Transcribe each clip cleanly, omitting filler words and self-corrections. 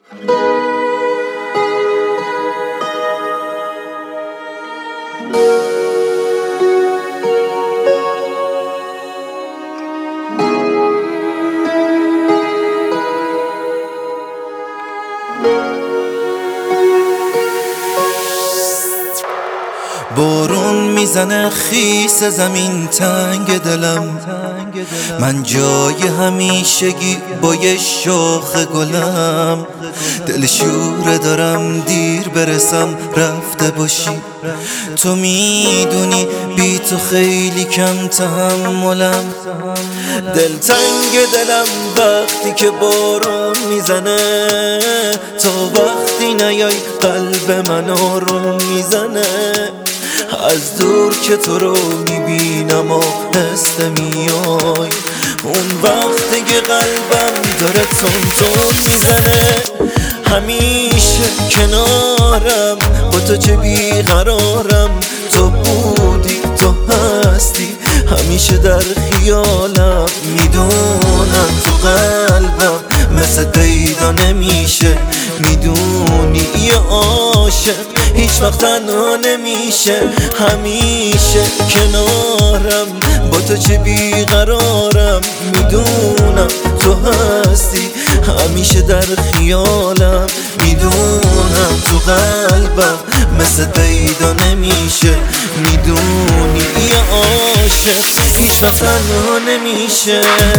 بارون میزنه خیس زمین تنگ دلم، من جای همیشگی با یه شاخ گلم. دل شوره دارم دیر برسم رفته باشی، تو میدونی بی تو خیلی کم تحملم. دل تنگ دلم وقتی که بارون میزنه، تا وقتی نیای قلب من آروم میزنه. از دور که تو رو میبینم آهسته میای، اون وقتی که قلبم داره تون میزنه. همیشه کنارم با تو چه بیقرارم، تو بودی تو هستی همیشه در خیالم. میدونم تو قلبم مثل پیدا نمیشه، میدونی یه عاشق هیچ وقت تنها نمیشه. همیشه کنارم با تو چه بیقرارم، میدونم تو هستی همیشه در خیالم. میدونم تو قلبم مثل پیدا نمیشه، میدونی یه عاشق هیچ وقت تنها نمیشه.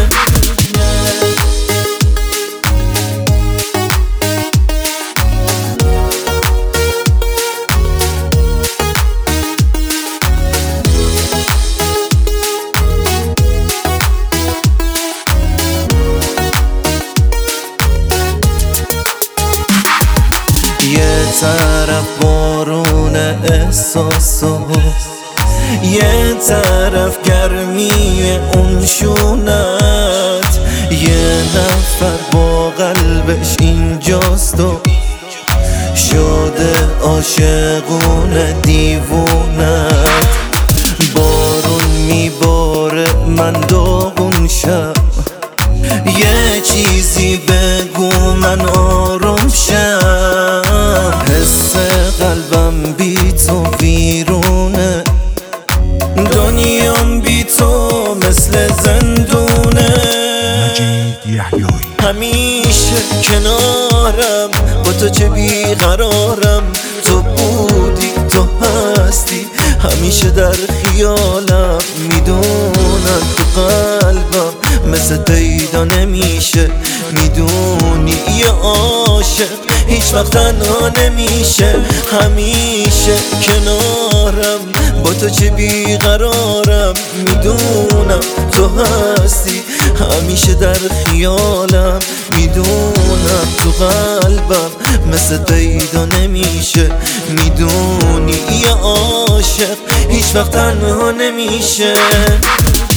یه طرف بارون احساس و یه طرف گرمی اون شونت، یه نفر با قلبش اینجاست و شده عاشقونه دیوونت. بارون میباره من داغون شم، یه چیزی بگو من آروم شم. حس قلبم بی تو ویرونه، دنیام بی تو مثل زندونه. همیشه کنارم با تو چه بیقرارم، تو بودی تو هستی همیشه در خیالم. میدونم تو قلبم مثل پیدا نمیشه، میدونی یه عاشق هیچ وقت تنها نمیشه. همیشه کنارم با تو چه بیقرارم، میدونم تو هستی همیشه در خیالم. میدونم تو قلبم مثل پیدا نمیشه، میدونی یه عاشق هیچ وقت تنها نمیشه.